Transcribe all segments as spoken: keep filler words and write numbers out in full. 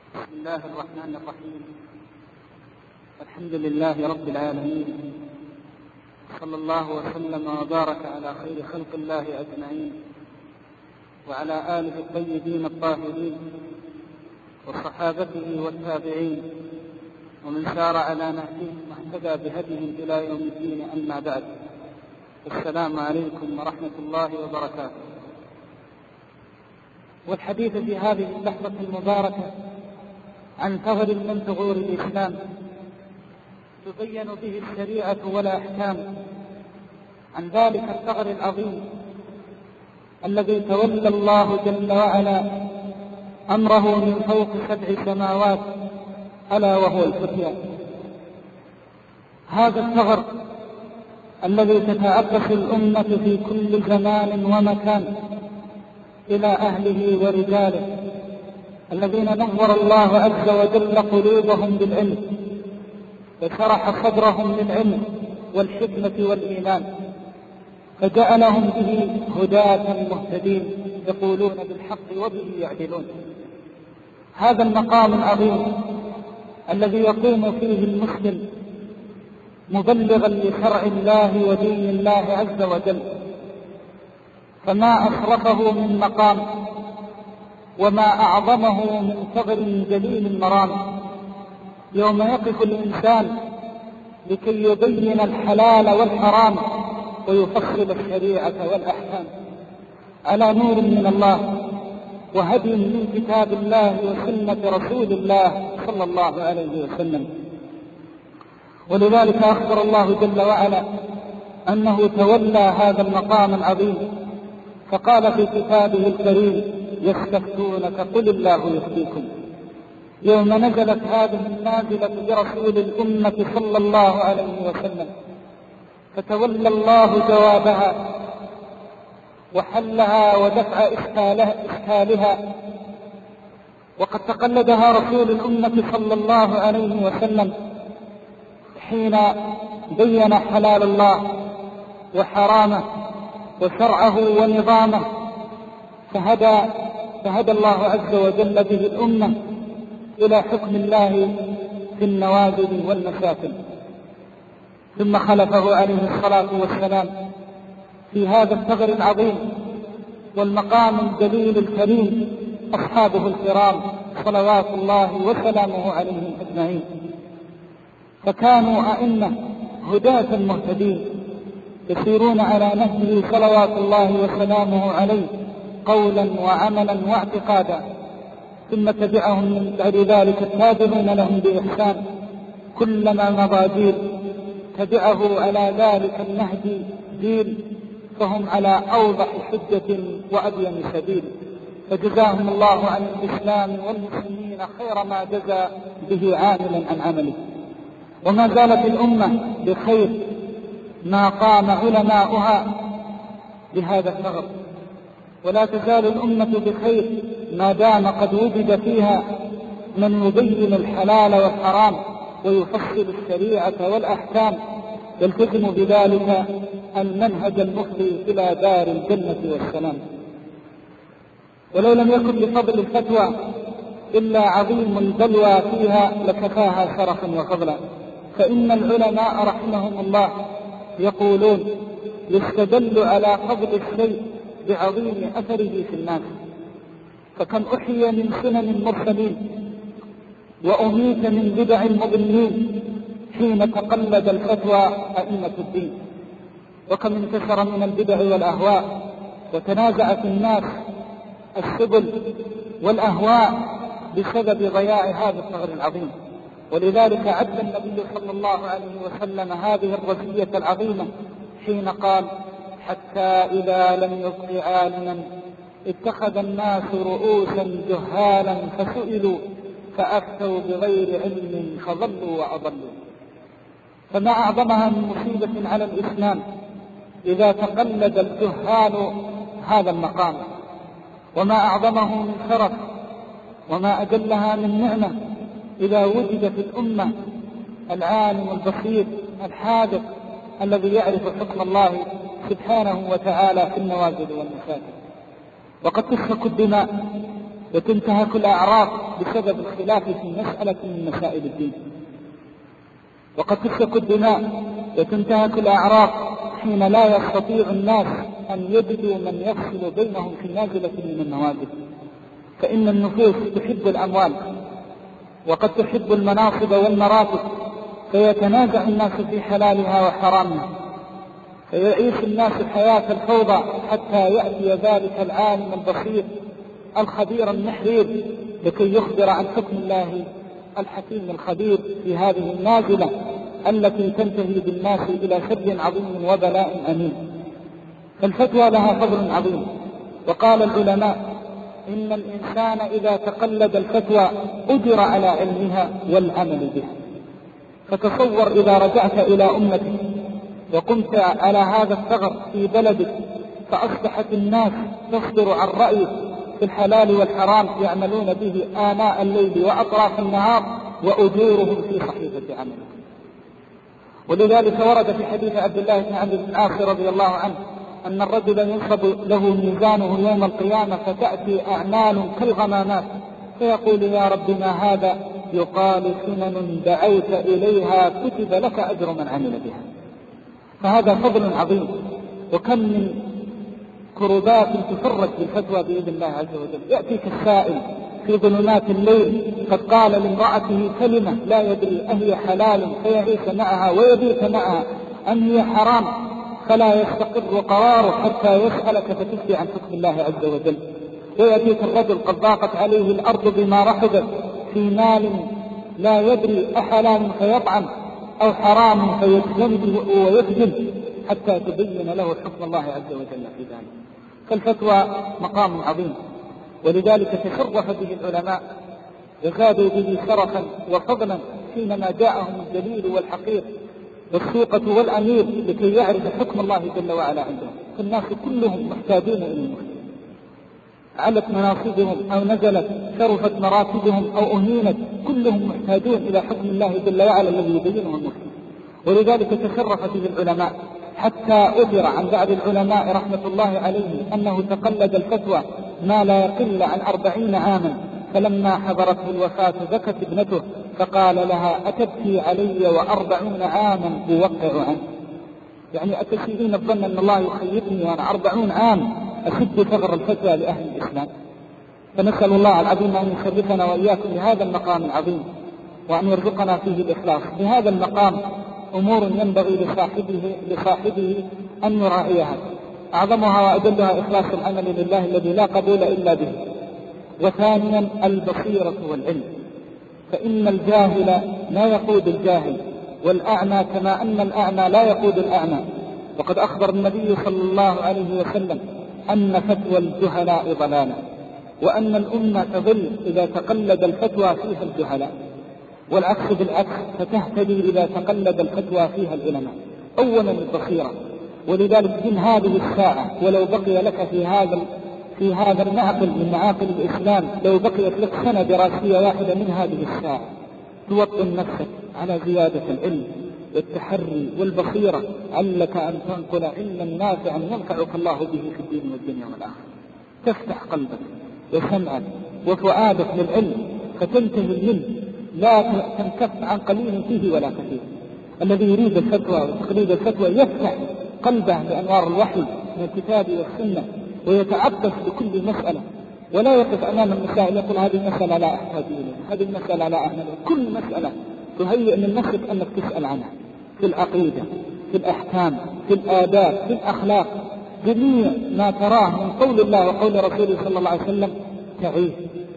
بسم الله الرحمن الرحيم. الحمد لله رب العالمين، صلى الله وسلم وبارك على خير خلق الله أجمعين، وعلى آله الطيبين الطاهرين وصحابته والتابعين ومن سار على نهجهم واهتدى بهديهم إلى يوم الدين. أما بعد، السلام عليكم ورحمة الله وبركاته. والحديث في هذه اللحظة المباركة عن ثغر من ثغور الإسلام تبين به الشريعة والأحكام، عن ذلك الثغر العظيم الذي تولى الله جل وعلا أمره من فوق سبع سماوات، ألا وهو الفتيان. هذا الثغر الذي تتعبث الأمة في كل زمان ومكان إلى أهله ورجاله الذين نور الله عز وجل قلوبهم بالعلم وشرح صدرهم للعلم والحكمة والإيمان، فجعلهم به هداة مهتدين يقولون بالحق وبه يعدلون. هذا المقام العظيم الذي يقوم فيه المسلم مبلغا لشرع الله ودين الله عز وجل، فما أشرفه من مقام وما أعظمه من ثغر جليل المرام، يوم يقف الإنسان لكي يبين الحلال والحرام ويفصل الشريعة والأحكام على نور من الله وهدي من كتاب الله وسنة رسول الله صلى الله عليه وسلم. ولذلك أخبر الله جل وعلا أنه تولى هذا المقام العظيم، فقال في كتابه الكريم: يستفتونك قل الله يفتيكم. يوم نزلت هذه النازلة برسول الأمة صلى الله عليه وسلم، فتولى الله جوابها وحلها ودفع إشكالها، وقد تقلدها رسول الأمة صلى الله عليه وسلم حين بين حلال الله وحرامه وشرعه ونظامه، فهدى فهدى الله عز وجل به الأمة إلى حكم الله في النوازل والمشاكل. ثم خلفه عليه الصلاة والسلام في هذا الثغر العظيم والمقام الجليل الكريم أصحابه الكرام صلوات الله وسلامه عليهم أجمعين، فكانوا أئمة هداة مهتدين يسيرون على نهجه صلوات الله وسلامه عليه قولا وعملا واعتقادا. ثم تبعهم من بعد ذلك التابعون لهم بإحسان، كلما مضى جيل تبعه على ذلك النهج جيل، فهم على أوضح حجة وأبين سبيل، فجزاهم الله عن الإسلام والمسلمين خير ما جزى به عاملا عن عمله. وما زالت الأمة بخير ما قام علماؤها بهذا الثغر، ولا تزال الأمة بخير ما دام قد وجد فيها من يبين الحلال والحرام ويفصل الشريعة والأحكام، يلتزم بذلك المنهج المفضي إلى دار الجنة والسلام. ولو لم يكن بفضل الفتوى إلا عظيم البلوى فيها لكفاها شرفا وفضلا، فإن العلماء رحمهم الله يقولون: يستدل على فضل الشيء بعظيم أثره في الناس، فكم أحيي من سنن المرسلين وأميت من بدع المضلين حين تقلد الفتوى أئمة الدين، وكم انتشر من البدع والأهواء وتنازعت الناس السبل والأهواء بسبب ضياع هذا الثغر العظيم. ولذلك عد النبي صلى الله عليه وسلم هذه الرزية العظيمة حين قال: حتى إذا لم يبق عالما اتخذ الناس رؤوسا جهالا فسئلوا فأفتوا بغير علم فضلوا وأضلوا. فما أعظمها من مصيبة على الإسلام إذا تقلد الجهال هذا المقام، وما أعظمه من شرف وما أجلها من نعمة إذا وجد في الأمة العالم البصير الحاذق الذي يعرف حكم الله سبحانه وتعالى في النوازل والمشاكل. وقد تسفك الدماء وتنتهك الأعراض بسبب الخلاف في مسألة من مسائل الدين، وقد تسفك الدماء وتنتهك الأعراض حين لا يستطيع الناس أن يجدوا من يفصل بينهم في نازلة من النوازل. فإن النفوس تحب الأموال وقد تحب المناصب والمراتب، فيتنازع الناس في حلالها وحرامها، فيعيش الناس حياة الفوضى حتى يأتي ذلك العالم البصير الخبير النحرير لكي يخبر عن حكم الله الحكيم الخبير في هذه النازلة التي تنتهي بالناس إلى شر عظيم وبلاء أمين. فالفتوى لها فضل عظيم. وقال العلماء إن الإنسان إذا تقلد الفتوى أجر على علمها والعمل بها. فتصور إذا رجعت إلى أمتك وقمت على هذا الثغر في بلدك فأصبحت الناس تصدر عن رأيك في الحلال والحرام يعملون به آناء الليل وأطراف النهار وأجورهم في صحيفة عملك. ولذلك ورد في حديث عبد الله بن عمرو بن العاص رضي الله عنه أن الرجل ينصب له ميزانه يوم القيامة فتأتي أعمال كالغمامات فيقول يا رب ما هذا؟ يقال سنن دعوت إليها كتب لك أجر من عمل بها. فهذا فضل عظيم. وكم من كربات تفرج بالفتوى بإذن الله عز وجل. يأتيك السائل في ظلمات الليل قد قال لامرأته كلمة لا يدري أهي حلال فيعيش معها ويبيت معها أم هي حرام، فلا يستقر قراره حتى يسألك فتفتي عن حكم الله عز وجل. ويأتيك الرجل قد ضاقت عليه الأرض بما رحبت في مال لا يدري أحلال فيطعم أو حرام فيجتنبه ويكذب حتى تبين له حكم الله عز وجل في ذلك. فالفتوى مقام عظيم، ولذلك تشرف به العلماء وزادوا به شرفا وفضلا حينما جاءهم الجليل والحقير والسوقة والأمير لكي يعرف حكم الله جل وعلا عندهم. فالناس كلهم محتاجون إلى المفتي. علت مناصبهم أو نزلت، شرفت مراتبهم أو أهينت، كلهم محتاجون إلى حكم الله جل وعلا الذي يبينه المفتي. ولذلك تشرف به العلماء حتى أثر عن بعض العلماء رحمة الله عليه أنه تقلد الفتوى ما لا يقل عن أربعين عاما، فلما حضرته الوفاة بكت ابنته فقال لها أتبكي علي وأربعون عاما أوقع عنه؟ يعني أتشيئين الظن أن الله يخيبني وأنا أربعون عام أشد ثغر الفتوى لأهل الإسلام؟ فنسأل الله العظيم أن يشرفنا وإياكم بهذا المقام العظيم وأن يرزقنا فيه الإخلاص. بهذا المقام أمور ينبغي لصاحبه, لصاحبه أن يراعيها، أعظمها وأجلها إخلاص العمل لله الذي لا قبول إلا به. وثانيا البصيرة والعلم، فإن الجاهل لا يقود الجاهل، والأعمى كما أن الأعمى لا يقود الأعمى. وقد أخبر النبي صلى الله عليه وسلم أن فتوى الجهلاء ضلالة، وأن الأمة تضل إذا تقلد الفتوى فيها الجهلاء، والعكس بالعكس فتهتدي إذا تقلد الفتوى فيها العلماء. أولا البصيرة. ولذلك من هذه الساعة ولو بقي لك في هذا في هذا المعقل من معاقل الإسلام لو بقيت لك سنة دراسية واحدة من هذه الساعة توطن نفسك على زيادة العلم والتحري والبصيرة، علك أن تنقل علما نافعا ينفعك الله به في الدين والدنيا والآخرة. تفتح قلبك وسمعك وفؤادك للعلم فتنتهي منه، لا تنكف عن قليل فيه ولا كثير. الذي يريد الفتوى وتقليد الفتوى يفتح قلبه بأنوار الوحي من الكتاب والسنة ويتعبس بكل مسألة، ولا يقف أمام المسائل يقول هذه المسألة لا أحتاج إليها، هذه المسألة لا أعمل. كل مسألة تهيئ من نفسك أنك تسأل عنها، في العقيدة، في الأحكام، في الآداب، في الأخلاق، جميع ما تراه من قول الله وقول رسوله صلى الله عليه وسلم تعيه.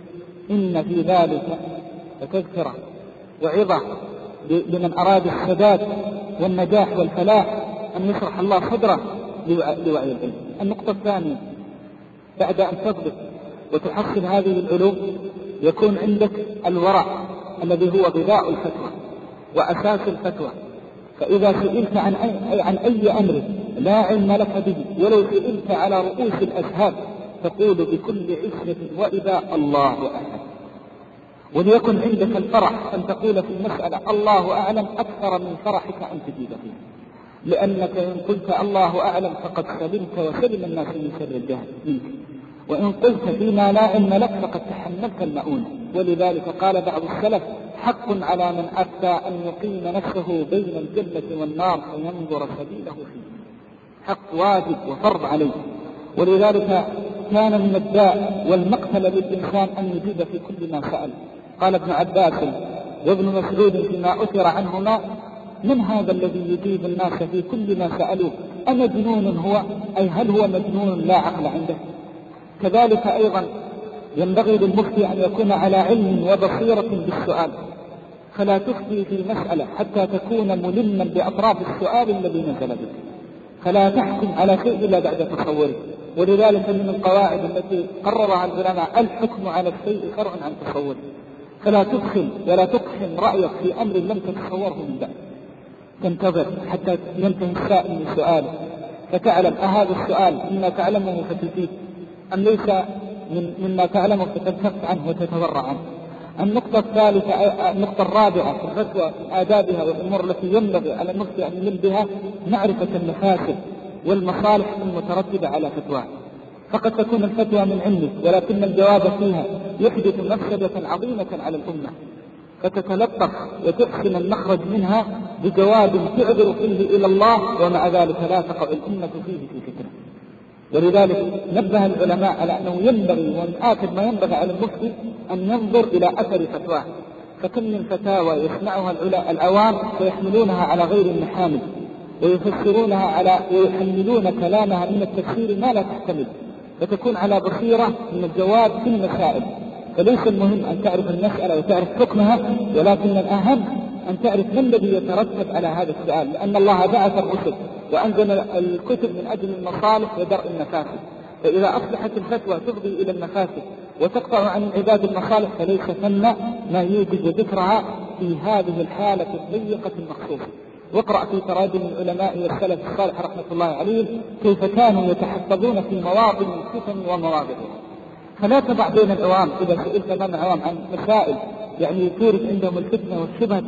إن في ذلك لتذكرة وعظة لمن أراد السداد والنجاح والفلاح أن يشرح الله صدره لوعي العلم. النقطة الثانية بعد أن تضبط وتحصل هذه العلوم يكون عندك الورع الذي هو غذاء الفتوى وأساس الفتوى. فإذا سئلت عن أي, عن أي أمر لا علم لك به ولو سئلت على رؤوس الأشهاد تقول بكل عزة وإذا الله أعلم. وليكن عندك الفرح أن تقول في المسألة الله أعلم أكثر من فرحك أن تجيب فيها، لأنك إن قلت الله أعلم فقد سلمت وسلم الناس من شر الجهل منك. وإن قلت فيما لا علم لك فقد تحملت المؤونة. ولذلك قال بعض السلف: حق على من أفتى أن يقيم نفسه بين الجنة والنار فينظر سبيله فيه. حق واجب وفرض عليه. ولذلك كان من الداء والمقتل للإنسان أن يجيب في كل ما سأل. قال ابن عباس وابن مسعود فيما أثر عنهما: من هذا الذي يجيب الناس في كل ما سألوه؟ أمجنون هو؟ أي هل هو مجنون لا عقل عنده؟ كذلك أيضا ينبغي للمفتي أن يكون على علم وبصيرة بالسؤال، فلا تفتي في مسألة حتى تكون ملما بأطراف السؤال الذي نزل بك، فلا تحكم على شيء إلا بعد تصوره. ولذلك من القواعد التي قررها العلماء: الحكم على الشيء فرع عن تصوره، فلا تدخل ولا تقحم رأيك في أمر لم تتصوره من بعد، تنتظر حتى ينتهي السائل من سؤاله فتعلم أهذا السؤال مما تعلمه فتجيب أم ليس من مما تعلمه فتنكف عنه وتتورع عنه. النقطة الثالثة النقطة الرابعة في الفتوى آدابها والأمور التي ينبغي على المفتي أن يلم بها: معرفة المفاسد والمصالح المترتبة على فتواه. فقد تكون الفتوى من علمك ولكن الجواب فيها يحدث مفسدة عظيمة على الأمة، فتتلطف وتحسن المخرج منها بجواب تعذر فيه إلى الله، ومع ذلك لا تقع الأمة فيه في فتنة. ولذلك نبه العلماء على أنه ينبغي ومن آكد ما ينبغي على المفتي أن ينظر إلى أثر فتواه. فكم من فتاوى يسمعها العوام فيحملونها على غير المحامل ويفسرونها على ويحملون كلامها من التفسير ما لا تحتمل، فتكون على بصيرة من الجواب في المسائل. فليس المهم أن تعرف المسألة وتعرف حكمها، ولكن الأهم أن تعرف ما الذي يترتب على هذا السؤال، لأن الله بعث الرسل وأنزل الكتب من أجل المصالح ودرء المفاسد. فإذا أصبحت الفتوى تفضي إلى المفاسد وتقطع عن العباد المصالح فليس ثم ما يوجد ذكرها في هذه الحالة الضيقة المخصوصة. واقرأ في تراجم العلماء والسلف الصالح رحمة الله عليه كيف كانوا يتحفظون في مواطن الفتن ومواضعها. فلا تضع بين العوام إذا سئلت بين العوام عن مسائل يعني تورث عندهم الفتنة والشبهة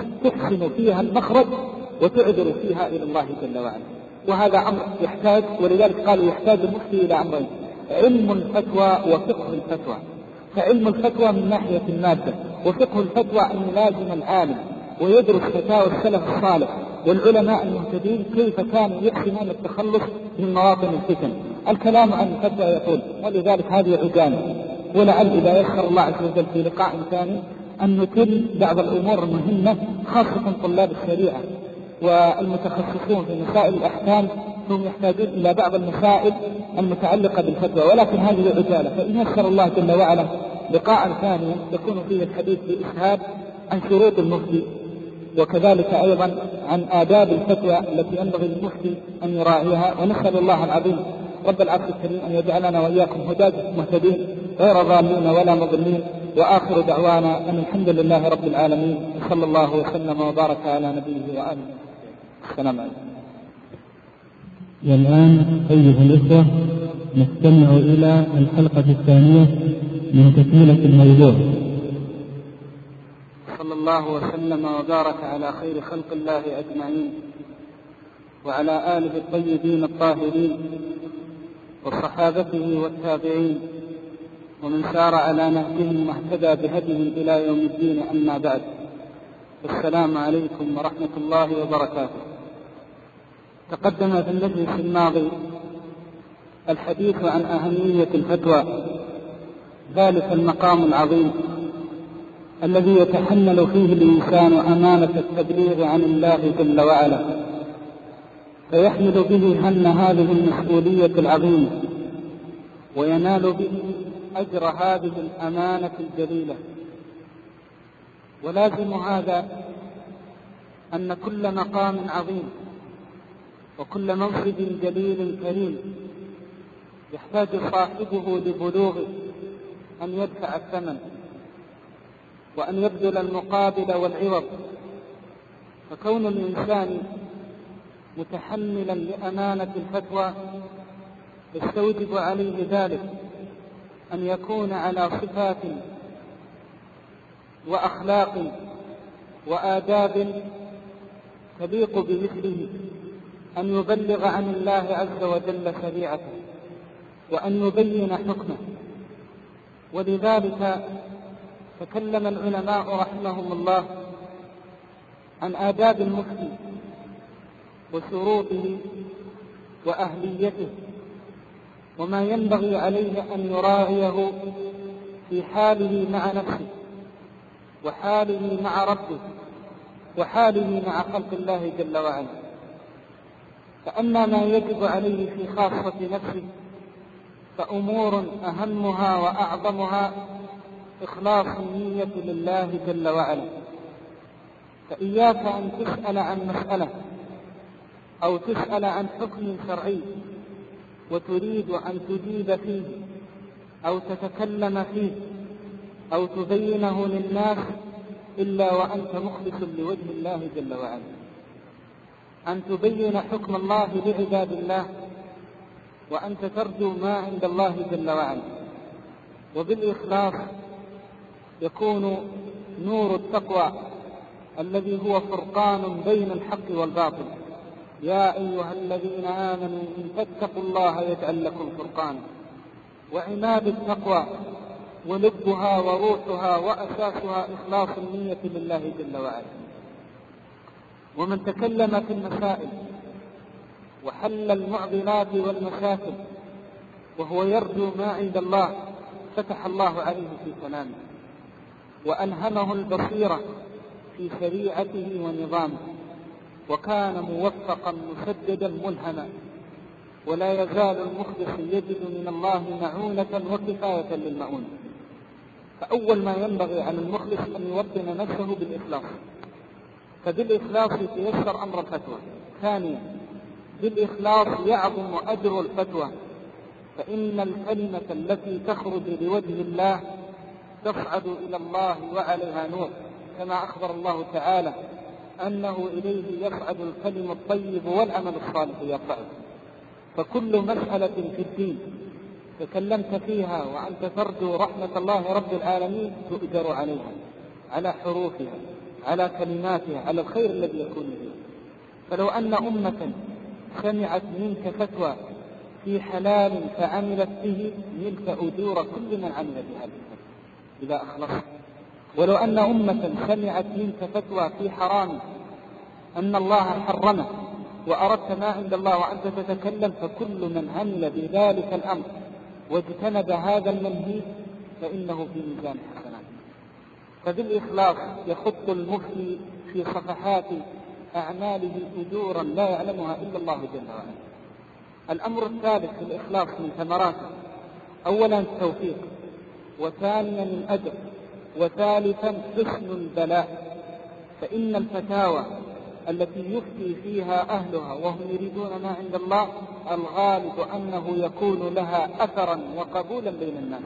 تحسن فيها المخرج وتعذر فيها إلى الله جل وعلا. وهذا أمر يحتاج، ولذلك قالوا يحتاج المفتي إلى أمرين: علم الفتوى وفقه الفتوى. فعلم الفتوى من ناحية المادة، وفقه الفتوى أن يلازم العالم ويدرس فتاوى السلف الصالح والعلماء المهتدين كيف كانوا يحسنون التخلص من مواطن الفتن. الكلام عن الفتوى يطول، ولذلك هذه عجالة، ولعل إذا يسر الله عز وجل في لقاء ثاني أن نتم بعض الأمور المهمة، خاصة طلاب الشريعة والمتخصصون في مسائل الأحكام هم يحتاجون إلى بعض المسائل المتعلقة بالفتوى، ولكن هذه عجالة. فإن يسر الله جل وعلا لقاء ثاني يكون فيه الحديث بإسهاب عن شروط المفتي، وكذلك أيضا عن آداب الفتوى التي ينبغي للمفتي أن يراعيها. ونسأل الله العظيم رب العرش الكريم أن يجعلنا وإياكم هداة مهتدين غير ضالين ولا مضلين. وآخر دعوانا أن الحمد لله رب العالمين، صلى الله وسلم وبارك على نبيه وآله. السلام عليكم. والآن أيها الإخوة نستمع إلى الحلقة الثانية من تكملة الموضوع. صلى الله وسلم وبارك على خير خلق الله أجمعين وعلى آله الطيبين الطاهرين وصحابته والتابعين ومن سار على نهجهم واهتدى بهديهم إلى يوم الدين. أما بعد، السلام عليكم ورحمة الله وبركاته. تقدم في المجلس الماضي الحديث عن أهمية الفتوى، ذلك المقام العظيم الذي يتحمل فيه الإنسان أمانة التبليغ عن الله جل وعلا، فيحمل به هم هذه المسؤولية العظيمة وينال به أجر هذه الأمانة الجليلة. ولازم هذا أن كل مقام عظيم وكل منصب جليل كريم يحتاج صاحبه لبلوغه أن يدفع الثمن وأن يبذل المقابل والعوض. فكون الإنسان متحملا لأمانة الفتوى يستوجب عليه ذلك أن يكون على صفات وأخلاق وآداب تليق بمثله، أن يبلغ عن الله عز وجل شريعته، وأن يبين حكمه. ولذلك تكلم العلماء رحمهم الله عن آداب المفتي وشروطه وأهليته وما ينبغي عليه أن يراعيه في حاله مع نفسه وحاله مع ربه وحاله مع خلق الله جل وعلا. فأما ما يجب عليه في خاصة نفسه فأمور أهمها وأعظمها إخلاص النية لله جل وعلا. فإياك أن تسأل عن مسألة أو تسأل عن حكم شرعي وتريد أن تجيب فيه أو تتكلم فيه أو تبينه للناس إلا وأنت مخلص لوجه الله جل وعلا. أن تبين حكم الله لعباد الله وأنت ترجو ما عند الله جل وعلا. وبالإخلاص يكون نور التقوى الذي هو فرقان بين الحق والباطل. يا أيها الذين آمنوا إن تتقوا الله يجعل لكم فرقانا. وعماد التقوى ولبها وروحها وأساسها إخلاص النية لله جل وعلا. ومن تكلم في المسائل وحل المعضلات والمشاكل وهو يرجو ما عند الله فتح الله عليه في كلامه وألهمه البصيرة في شريعته ونظامه وكان موفقا مسددا ملهما. ولا يزال المخلص يجد من الله معونة وكفاية للمؤونة. فأول ما ينبغي على المخلص أن يوطن نفسه بالإخلاص، فبالإخلاص يتيسر أمر الفتوى. ثانيا بالإخلاص يعظم أجر الفتوى، فإن الكلمة التي تخرج لوجه الله تصعد إلى الله وعليها نور، كما أخبر الله تعالى أنه إليه يصعد الكلم الطيب والعمل الصالح يرفعه. فكل مسألة في الدين تكلمت فيها وأنت ترجو رحمة الله رب العالمين تؤجر عليها، على حروفها، على كلماتها، على الخير الذي يكون فيه. فلو أن أمة سمعت منك فتوى في حلال فعملت به نلت أجور كل من عمل بهذه الفتوى إذا أخلصت. ولو أن أمة سمعت منك فتوى في حرام أن الله حرمه وأردت ما عند الله وأنت تتكلم، فكل من عمل بذلك الأمر واجتنب هذا المنهي فإنه في ميزان حسنات. فبالإخلاص يخط المفتي في صفحات أعماله أجورا لا يعلمها إلا الله جل وعلا. الأمر الثالث في الإخلاص من ثمراته: أولا التوفيق، وثانيا الأجر، وثالثا حسن البلاء. فإن الفتاوى التي يفتي فيها أهلها وهم يريدون ما عند الله الغالب أنه يكون لها أثرا وقبولا بين الناس.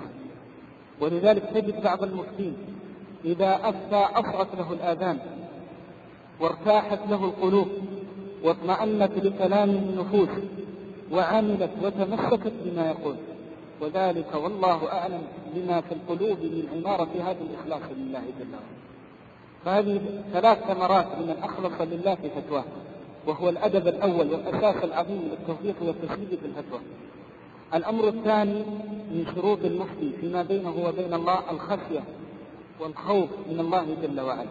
ولذلك تجد بعض المفتين إذا أفتى أصغت له الآذان وارتاحت له القلوب واطمأنت لكلامه النفوس وعملت وتمسكت بما يقول، وذلك والله أعلم بما في القلوب من عمارة هذا الإخلاص لله جل وعلا. فهذه ثلاث ثمرات لمن أخلص لله في فتواه، وهو الأدب الأول والأساس العظيم للتوفيق والتسديد في الفتوى. الأمر الثاني من شروط المفتي فيما بينه وبين الله الخشية والخوف من الله جل وعلا.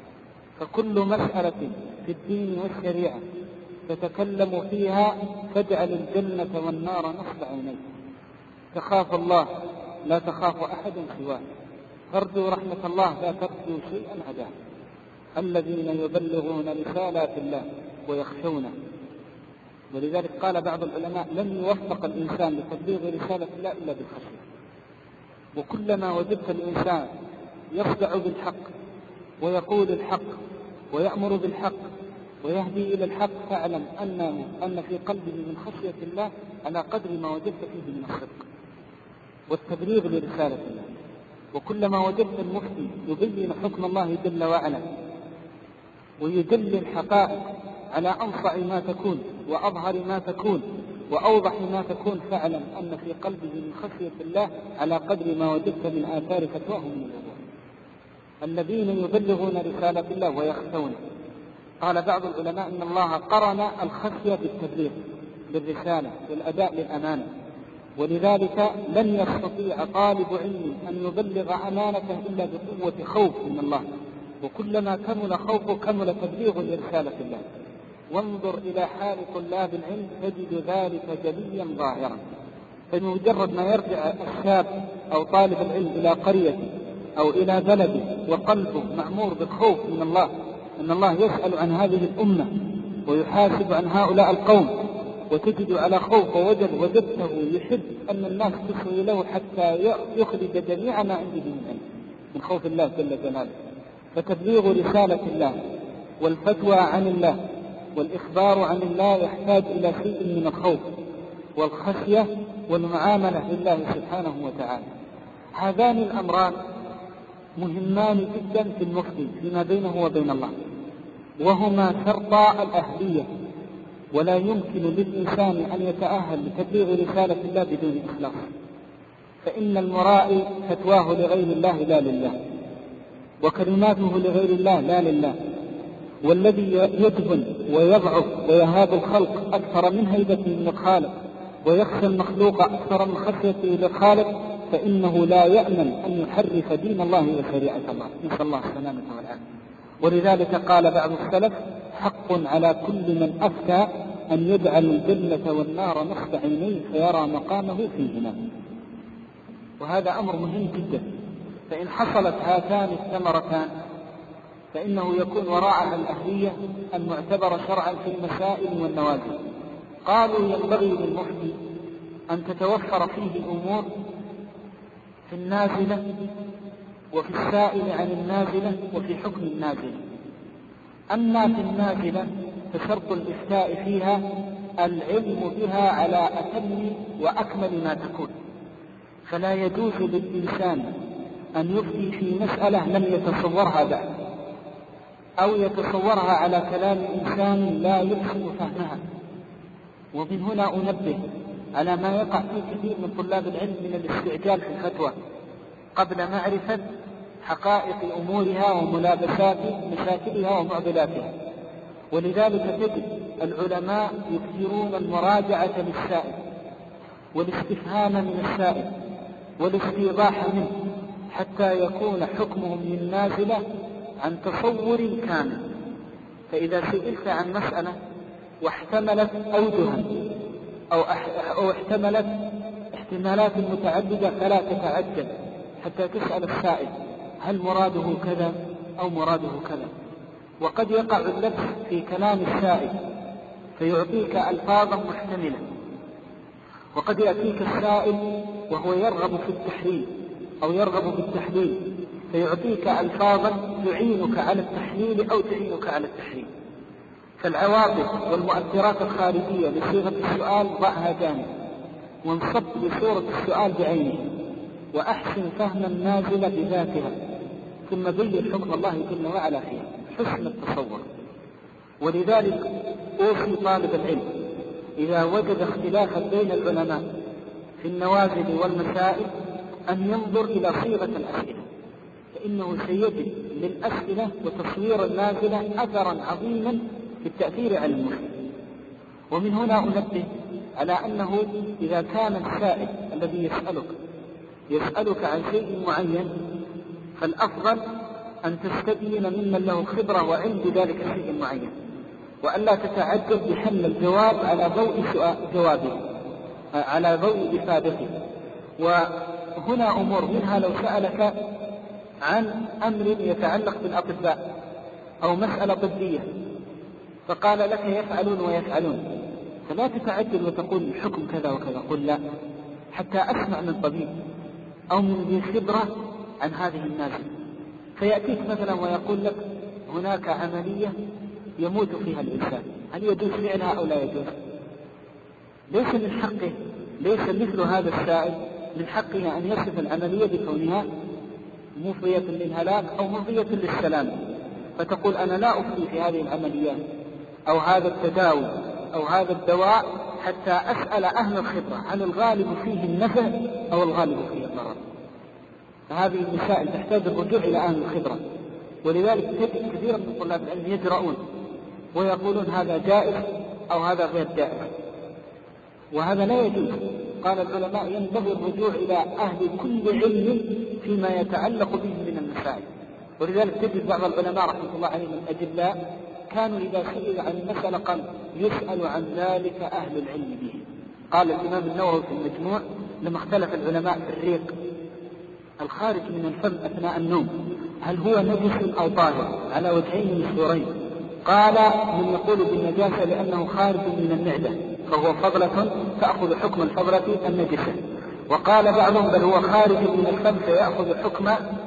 فكل مسألة في الدين والشريعة تتكلم فيها فاجعل الجنة والنار نصب عينيك. تخاف الله لا تخاف أحد سواه، ترجو رحمة الله لا ترجو شيئا عداه. الذين يبلغون رسالات الله ويخشونه. ولذلك قال بعض العلماء لم يوفق الإنسان لتبليغ رسالة الله إلا بالخشية. وكلما وجدت الإنسان يصدع بالحق ويقول الحق ويأمر بالحق ويهدي إلى الحق فاعلم أنه أن في قلبه من خشية الله على قدر ما وجدت فيه من الصدق والتبليغ لرسالة الله. وكلما وجدت المفتي يبين حكم الله جل وعلا ويجلي الحقائق على أنصع ما تكون وأظهر ما تكون وأوضح ما تكون فاعلم أن في قلبه من خشية الله على قدر ما وجدت من آثار فتواه من الوضوح. الذين يبلغون رسالة الله ويخشونه. قال بعض العلماء إن الله قرن الخشية بالتبليغ بالرسالة والأداء للأمانة، ولذلك لن يستطيع طالب علم أن يبلغ أمانته إلا بقوة خوف من الله، وكلما كمل خوفه كمل تبليغ لرسالة الله. وانظر إلى حال طلاب العلم تجد ذلك جليا ظاهرا. فبمجرد ما يرجع الشاب أو طالب العلم إلى قريته أو إلى بلده وقلبه معمور بالخوف من الله، أن الله يسأل عن هذه الأمة ويحاسب عن هؤلاء القوم، وتجد على خوف ووجد وجدته يحب أن الناس تصغي له حتى يخرج جميع ما عنده من علم من خوف الله جل جلاله. فتبليغ رسالة الله والفتوى عن الله والإخبار عن الله يحتاج إلى شيء من الخوف والخشية والمعاملة لله سبحانه وتعالى. هذان الأمران مهمان جدا في المفتي فيما بينه وبين الله، وهما شرطا الأهلية، ولا يمكن للإنسان أن يتأهل لتبليغ رسالة الله بدون إخلاص. فإن المرائي فتواه لغير الله لا لله، وكلماته لغير الله لا لله. والذي يدفن ويضعف ويهاب الخلق أكثر من هيبته من الخالق ويخشى المخلوق أكثر من خشيته للخالق، فإنه لا يأمن أن يحرف دين الله وشريعة الله، نسأل الله السلامة والعافية. ولذلك قال بعض السلف: حق على كل من أفتى أن يجعل الجنة والنار نصب عينيه فيرى مقامه فيهما. وهذا أمر مهم جدا، فإن حصلت هاتان الثمرتان فإنه يكون وراءها الأهلية المعتبرة شرعا في المسائل والنوازل. قالوا: ينبغي للمفتي أن تتوفر فيه أمور في النازلة وفي السائل عن النازلة وفي حكم النازلة. أما في النازلة فشرط الإفتاء فيها العلم بها على أتم وأكمل ما تكون، فلا يجوز للإنسان أن يفتي في مسألة لم يتصورها بعد، أو يتصورها على كلام إنسان لا يحسن فهمها. ومن هنا أنبه على ما يقع فيه كثير من طلاب العلم من الاستعجال في الفتوى قبل معرفة حقائق أمورها وملابسات مشاكلها ومعضلاتها. ولذلك تجد العلماء يكثرون المراجعة للسائل والاستفهام من السائل والاستيضاح منه حتى يكون حكمهم للنازلة عن تصور كامل. فإذا سئلت عن مسألة واحتملت أوجها أو احتملت احتمالات متعددة فلا تتعجل حتى تسأل السائل هل مراده كذا أو مراده كذا. وقد يقع اللبس في كلام السائل فيعطيك ألفاظا محتملة، وقد يأتيك السائل وهو يرغب في التحليل أو يرغب بالتحليل فيعطيك ألفاظا تعينك على التحليل أو تعينك على التحليل. فالعواطف والمؤثرات الخارجية لصيغة السؤال ضعها جانب، وانصب لصورة السؤال بعينه، وأحسن فهم النازلة بذاتها، ثم بين حكم الله جل وعلا فيها حسن التصور. ولذلك أوصي طالب العلم إذا وجد اختلافا بين العلماء في النوازل والمسائل أن ينظر إلى صيغة الأسئلة، فإنه سيجد للأسئلة وتصوير النازلة أثرا عظيما في التأثير على المسلم. ومن هنا أنبه على أنه إذا كان السائل الذي يسألك يسألك عن شيء معين فالأفضل أن تستبين ممن له خبرة وعلم بذلك الشيء المعين، وألا تتعجل بحمل الجواب على ضوء جوابه على ضوء إفادته. وهنا أمور منها لو سألك عن أمر يتعلق بالأطباء أو مسألة طبية فقال لك يفعلون ويفعلون، فلا تتعجل وتقول الحكم كذا وكذا، قل لا حتى أسمع من طبيب أو من ذي خبرة عن هذه النازلة. فيأتيك مثلا ويقول لك هناك عملية يموت فيها الإنسان، هل يجوز فعلها أو لا يجوز؟ ليس من حقه، ليس مثل هذا السائل من حقه أن يصف العملية بكونها مفضية للهلاك أو مفضية للسلام، فتقول أنا لا أفتي في هذه العمليات أو هذا التداوي أو هذا الدواء حتى أسأل أهل الخبرة هل الغالب فيه النفع أو الغالب فيه الضرر. فهذه المسائل تحتاج الرجوع إلى أهل الخبرة. ولذلك تجد كثيرا من طلاب العلم يجرؤون ويقولون هذا جائز أو هذا غير جائز، وهذا لا يجوز. قال العلماء ينبغي الرجوع إلى أهل كل علم فيما يتعلق به من المسائل. ولذلك تجد بعض العلماء رحمه الله عليهم الأجلاء كانوا إذا سئل عن مسألة قال يسأل عن ذلك أهل العلم به. قال الإمام النووي في المجموع لما اختلف العلماء في الريق الخارج من الفم أثناء النوم هل هو نجس أو طاهر على وجهين مشهورين، قال من يقول بالنجاسة لأنه خارج من المعدة فهو فضلة تأخذ حكم الفضلة النجسة، وقال بعضهم بل هو خارج من الفم فيأخذ حكم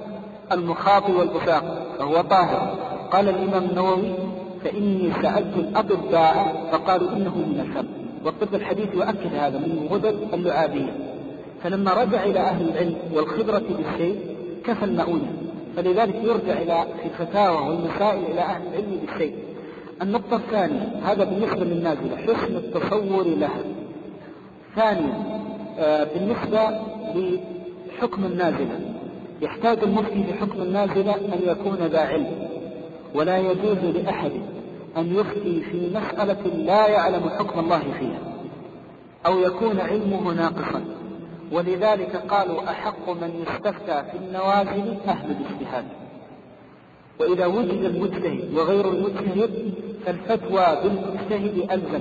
المخاط والبثاق فهو طاهر. قال الإمام النووي فإني سألت الأطباء فقالوا إنه من الفم، والطب الحديث يؤكد هذا من غدد اللعابية. فلما رجع إلى أهل العلم والخبرة بالشيء كفى المؤونة، فلذلك يرجع إلى في الفتاوى والمسائل إلى أهل العلم بالشيء. النقطة الثانية هذا بالنسبة للنازلة حسن التصور لها. ثانيا آه بالنسبة لحكم النازلة يحتاج المفتي لحكم النازلة أن يكون ذا علم، ولا يجوز لأحد أن يفتي في مسألة لا يعلم حكم الله فيها أو يكون علمه ناقصا. ولذلك قالوا أحق من يستفتى في النوازل أهل الاجتهاد، وإذا وجد المجتهد وغير المجتهد فالفتوى بالمجتهد ألزم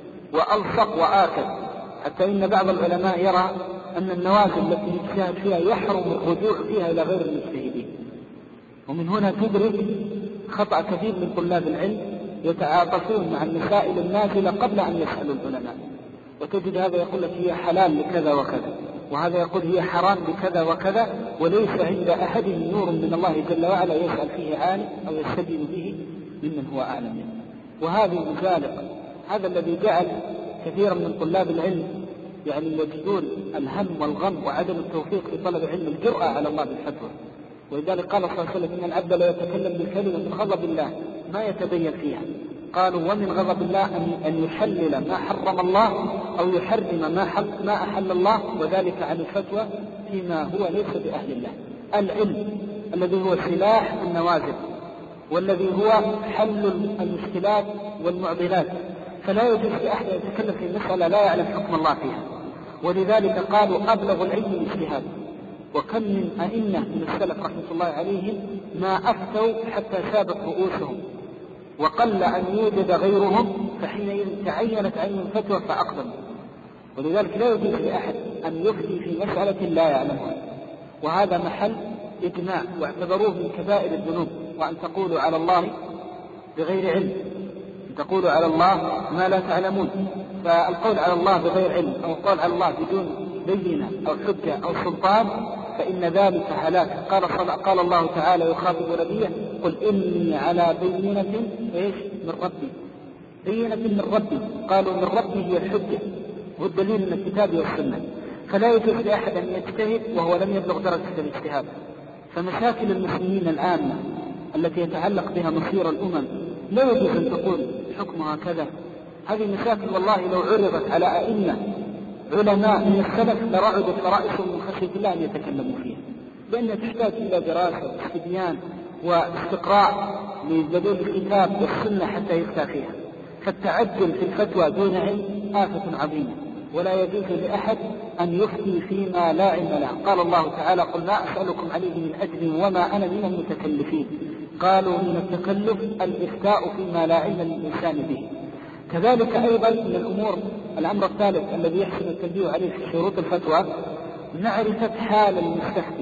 وألصق وآكد، حتى إن بعض العلماء يرى أن النوازل التي يجتهد فيها يحرم الرجوع فيها إلى غير المجتهدين. ومن هنا تدرك خطأ كثير من طلاب العلم يتعاطفون مع المسائل النازلة قبل أن يسألوا العلماء، وتجد هذا يقول لك هي حلال لكذا وكذا، وهذا يقول هي حرام بكذا وكذا، وليس عند أحد نور من الله جل وعلا يسأل فيه عالم أو يستدين به ممن هو أعلم منه. وهذا مزالق، هذا الذي جعل كثيرا من طلاب العلم يعني يجدون الهم والغم وعدم التوفيق في طلب علم الجرأة على الله بالفتوى. ولذلك قال صلى الله عليه وسلم إن العبد لا يتكلم بالكلمة من غضب الله ما يتبين فيها. قالوا ومن غضب الله أن يحلل ما حرم الله أو يحرم ما, حل ما أحل الله، وذلك عن الفتوى فيما هو ليس بأهل الله. العلم الذي هو سلاح النوازل والذي هو حل المشكلات والمعضلات، فلا يجوز لأحد يتكلم في مسألة لا يعلم حكم الله فيها. ولذلك قالوا أبلغ العلم الاجتهاد. وكم من أئمة من السلف رحمة الله عليهم ما أفتوا حتى سابت رؤوسهم، وقل أن يوجد غيرهم، فحينئذ تعينت عليهم الفتوى فأقدموا. ولذلك لا يجوز لأحد أن يفتي في مسألة لا يعلمها، وهذا محل إجماع، واعتبروه من كبائر الذنوب. وأن تقولوا على الله بغير علم، أن تقولوا على الله ما لا تعلمون. فالقول على الله بغير علم أو القول على الله بدون بينة أو حجة أو سلطان فإن ذلك هلاك. قال, قال الله تعالى يخاطب نبيه قل إني على بينة إيش من ربي، بينة من ربي. قالوا من ربي هي الحجة والدليل من الكتاب والسنة. فلا يجوز لأحد أن يجتهد وهو لم يبلغ درجة الاجتهاد. فمشاكل المسلمين العامة التي يتعلق بها مصير الأمم لا يجوز أن تقول حكمها كذا. هذه مشاكل والله لو عرضت على أئمة علماء من السلف لرعدت فرائسهم من خشية الله أن يتكلموا فيها، لأنها تحتاج إلى دراسة واستبيان واستقراء لدليل الكتاب والسنة حتى يفتى فيها. فالتعجل في الفتوى دون علم آفة عظيمة، ولا يجوز لأحد أن يفتي فيما لا علم له. قال الله تعالى قل لا أسألكم عليه من أجر وما أنا من المتكلفين. قالوا من التكلف الإفتاء فيما لا علم للإنسان به. كذلك أيضا من الأمور الأمر الثالث الذي يحسن التنبيه عليه في شروط الفتوى معرفة حال المستفتي.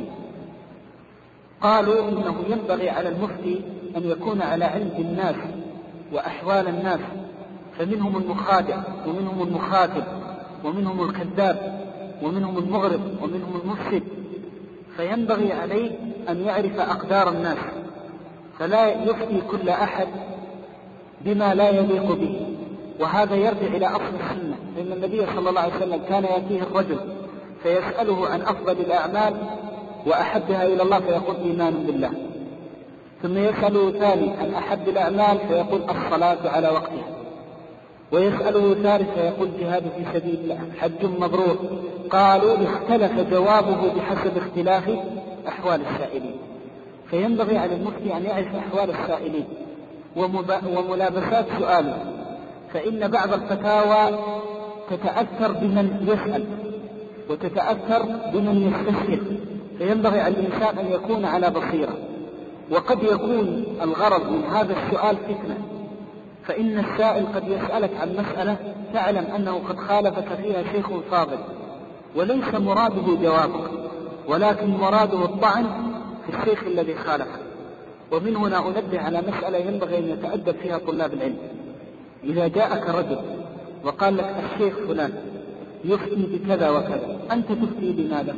قالوا إنه ينبغي على المفتي أن يكون على علم بالناس وأحوال الناس، فمنهم المخادع ومنهم المخاطب ومنهم الكذاب ومنهم المغرض ومنهم المفسد، فينبغي عليه أن يعرف أقدار الناس، فلا يفتي كل أحد بما لا يليق به. وهذا يرجع إلى أصل السنة، لأن النبي صلى الله عليه وسلم كان يأتيه الرجل فيسأله عن أفضل الأعمال وأحبها إلى الله فيقول إيمان بالله، ثم يسأله ثاني عن أحب الأعمال فيقول الصلاة على وقتها، ويسأله ثالث فيقول جهاد في سبيل الله، حج مبرور. قالوا اختلف جوابه بحسب اختلاف أحوال السائلين. فينبغي على المفتي أن يعرف أحوال السائلين وملابسات سؤاله، فإن بعض الفتاوى تتأثر بمن يسأل، وتتأثر بمن يستشهد، فينبغي على الإنسان أن يكون على بصيرة. وقد يكون الغرض من هذا السؤال فتنة، فإن السائل قد يسألك عن مسألة تعلم أنه قد خالفك فيها شيخ فاضل، وليس مراده جوابك، ولكن مراده الطعن في الشيخ الذي خالفك. ومن هنا أنبه على مسألة ينبغي أن يتأدب فيها طلاب العلم. إذا جاءك رجل وقال لك الشيخ فلان يفتي بكذا وكذا، أنت تفتي بماذا؟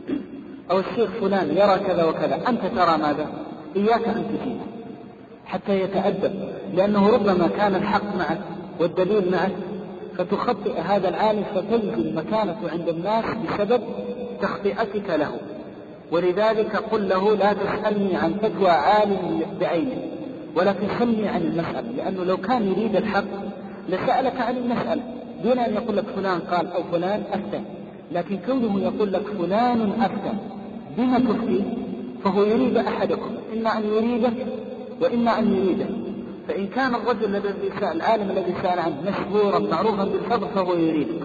أو الشيخ فلان يرى كذا وكذا، أنت ترى ماذا؟ إياك أن تجيب حتى يتأدب، لأنه ربما كان الحق معك والدليل معك، فتخطئ هذا العالم فتنزل مكانته عند الناس بسبب تخطئتك له. ولذلك قل له لا تسألني عن فتوى عالم بعينه، ولكن سلني عن المسألة، لأنه لو كان يريد الحق لسألك عن المسألة دون أن يقول لك فلان قال أو فلان أفتى. لكن كونه يقول لك فلان أفتى بما تفتي، فهو يريد أحدكم، إما أن يريدك وإما أن يريده. فإن كان الرجل الذي سأل العالم الذي سأل عنه مشهورا معروفا بالفضل فهو يريدك،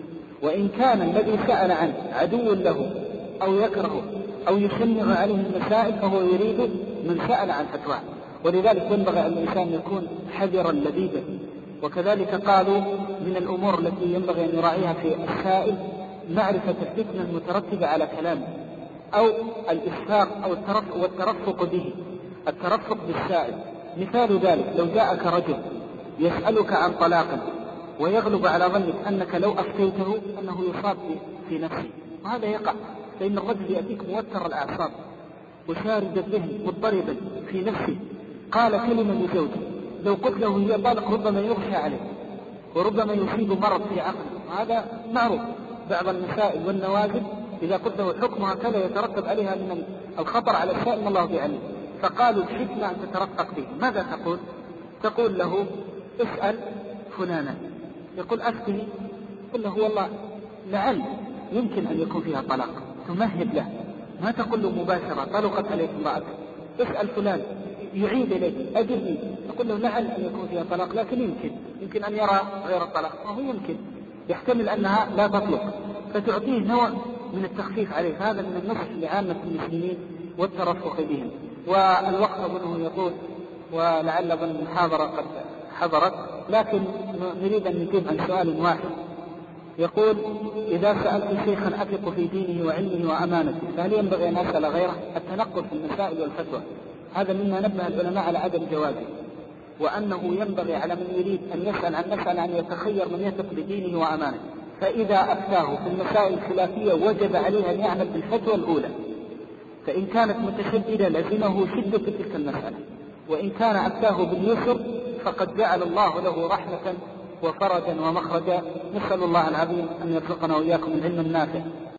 وإن كان الذي سأل عنه عدو له أو يكره أو يشنع عليه المسائل فهو يريد من سأل عن فتوى. ولذلك ينبغي على الإنسان يكون حذرا لبيبا. وكذلك قالوا من الأمور التي ينبغي أن يراعيها في السائل معرفة الفتنة المترتبة على كلامه، أو الإشفاق أو الترفق والترفق به، الترفق بالسائل. مثال ذلك لو جاءك رجل يسألك عن طلاق ويغلب على ظنك أنك لو أفتيته أنه يصاب في نفسه، وهذا يقع، فإن الرجل يأتيك موتر الأعصاب وشارد الذهن مضطربا في نفسه، قال كلمة لزوجه لو قلت له هي طالق ربما يغشى عليه وربما يصيب مرض في عقله، وهذا معروف. بعض المسائل والنوازل إذا قلت له حكم هكذا يترتب عليها من الخطر على السائل ما الله بعلم. فقالوا الحكمة أن تترفق به. ماذا تقول؟ تقول له اسأل فلانا، يقول أفتني، قل له والله لعل يمكن أن يكون فيها طلاق، تمهد له، ما تقول له مباشرة طلقت عليك امرأتك، اسأل فلان يعيد إليك أجبني، تقول له لعل أن يكون فيها طلاق لكن يمكن يمكن أن يرى غير الطلاق، وهو يمكن يحتمل أنها لا تطلق، فتعطيه نوع من التخفيف عليه. هذا من النصح لعامة المسلمين والترفق بهم. والوقت أظنه يطول ولعل ظن المحاضرة قد حضرت، لكن نريد أن نجيب عن سؤال واحد. يقول إذا سألت شيخا أثق في دينه وعلمه وأمانته فهل ينبغي أن أسأل غيره؟ التنقل في المسائل والفتوى هذا مما نبه العلماء على عدم جوازه، وأنه ينبغي على من يريد أن يسأل عن مسألة أن يتخير من يثق بدينه وأمانته، فإذا أفتاه في المسائل الخلافية وجب عليه أن يعمل بالفتوى الأولى، فإن كانت متشددة لزمه شدة تلك المسألة، وإن كان أفتاه باليسر فقد جعل الله له رحمة وفرجا ومخرجا. نسأل الله العظيم أن يرزقنا وإياكم العلم النافع